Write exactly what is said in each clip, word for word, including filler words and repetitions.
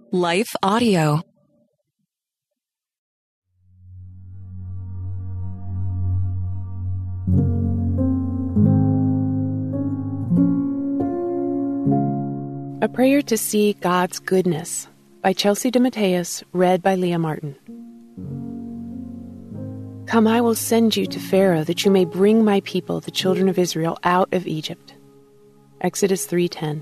Life Audio. A Prayer to See God's Goodness by Chelsea DeMatteis, read by Leah Martin. Come, I will send you to Pharaoh, that you may bring my people, the children of Israel, out of Egypt. Exodus three ten.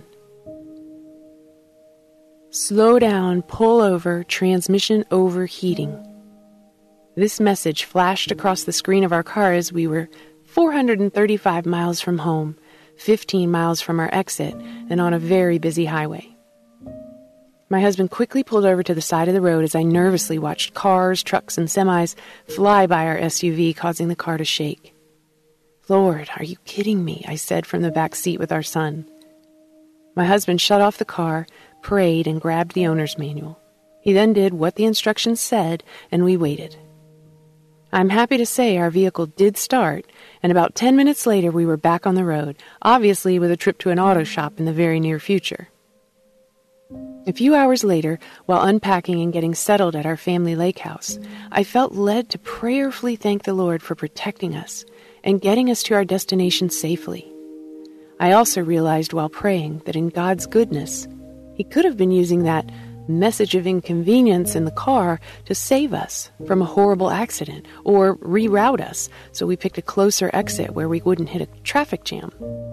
Slow down, pull over, transmission overheating. This message flashed across the screen of our car as we were four hundred thirty-five miles from home, fifteen miles from our exit, and on a very busy highway. My husband quickly pulled over to the side of the road as I nervously watched cars, trucks, and semis fly by our S U V, causing the car to shake. Lord, are you kidding me? I said from the back seat with our son. My husband shut off the car, prayed, and grabbed the owner's manual. He then did what the instructions said, and we waited. I'm happy to say our vehicle did start, and about ten minutes later we were back on the road, obviously with a trip to an auto shop in the very near future. A few hours later, while unpacking and getting settled at our family lake house, I felt led to prayerfully thank the Lord for protecting us and getting us to our destination safely. I also realized while praying that in God's goodness, He could have been using that message of inconvenience in the car to save us from a horrible accident or reroute us so we picked a closer exit where we wouldn't hit a traffic jam.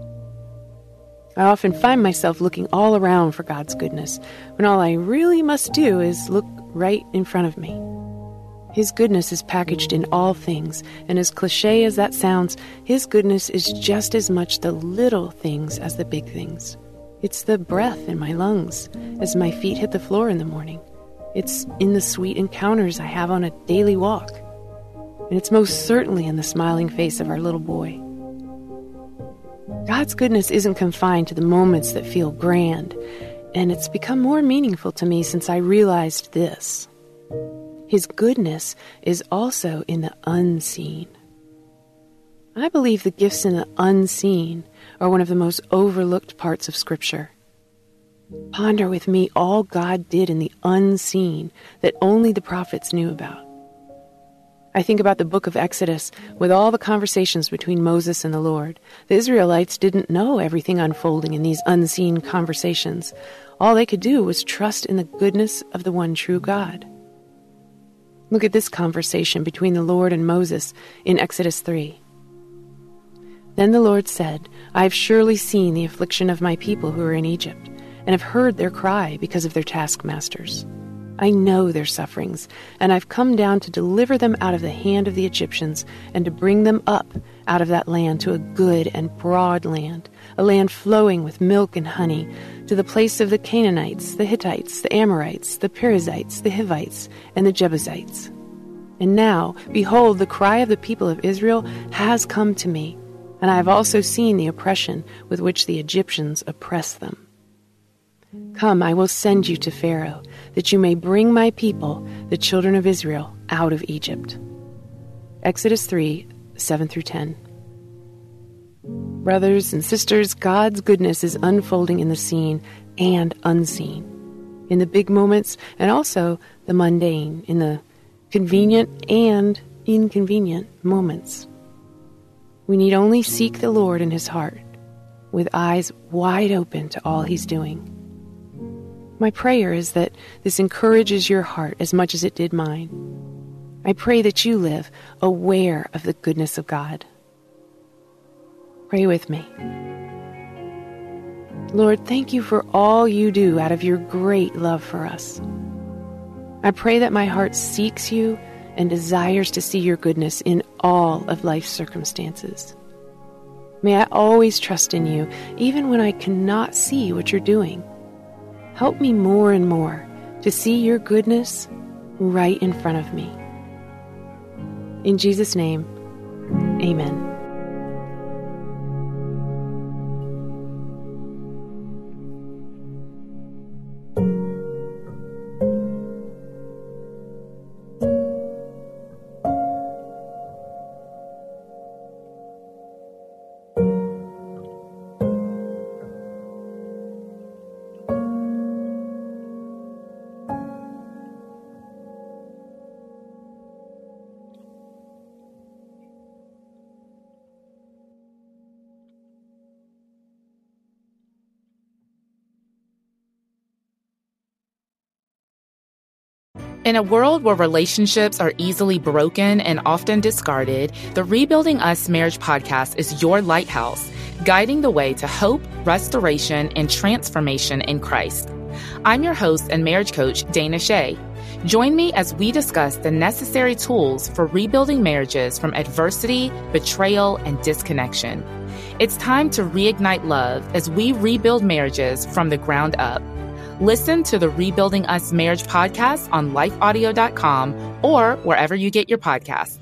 I often find myself looking all around for God's goodness when all I really must do is look right in front of me. His goodness is packaged in all things, and as cliche as that sounds, His goodness is just as much the little things as the big things. It's the breath in my lungs as my feet hit the floor in the morning. It's in the sweet encounters I have on a daily walk. And it's most certainly in the smiling face of our little boy. God's goodness isn't confined to the moments that feel grand, and it's become more meaningful to me since I realized this. His goodness is also in the unseen. I believe the gifts in the unseen are one of the most overlooked parts of Scripture. Ponder with me all God did in the unseen that only the prophets knew about. I think about the book of Exodus with all the conversations between Moses and the Lord. The Israelites didn't know everything unfolding in these unseen conversations. All they could do was trust in the goodness of the one true God. Look at this conversation between the Lord and Moses in Exodus three. Then the Lord said, I have surely seen the affliction of my people who are in Egypt, and have heard their cry because of their taskmasters. I know their sufferings, and I've come down to deliver them out of the hand of the Egyptians, and to bring them up out of that land to a good and broad land, a land flowing with milk and honey, to the place of the Canaanites, the Hittites, the Amorites, the Perizzites, the Hivites, and the Jebusites. And now, behold, the cry of the people of Israel has come to me, and I have also seen the oppression with which the Egyptians oppress them. Come, I will send you to Pharaoh, that you may bring my people, the children of Israel, out of Egypt. Exodus three, seven through ten. Brothers and sisters, God's goodness is unfolding in the seen and unseen, in the big moments and also the mundane, in the convenient and inconvenient moments. We need only seek the Lord in His heart, with eyes wide open to all He's doing. My prayer is that this encourages your heart as much as it did mine. I pray that you live aware of the goodness of God. Pray with me. Lord, thank you for all you do out of your great love for us. I pray that my heart seeks you and desires to see your goodness in all of life's circumstances. May I always trust in you, even when I cannot see what you're doing. Help me more and more to see your goodness right in front of me. In Jesus' name, amen. In a world where relationships are easily broken and often discarded, the Rebuilding Us Marriage podcast is your lighthouse, guiding the way to hope, restoration, and transformation in Christ. I'm your host and marriage coach, Dana Shea. Join me as we discuss the necessary tools for rebuilding marriages from adversity, betrayal, and disconnection. It's time to reignite love as we rebuild marriages from the ground up. Listen to the Rebuilding Us Marriage podcast on life audio dot com or wherever you get your podcasts.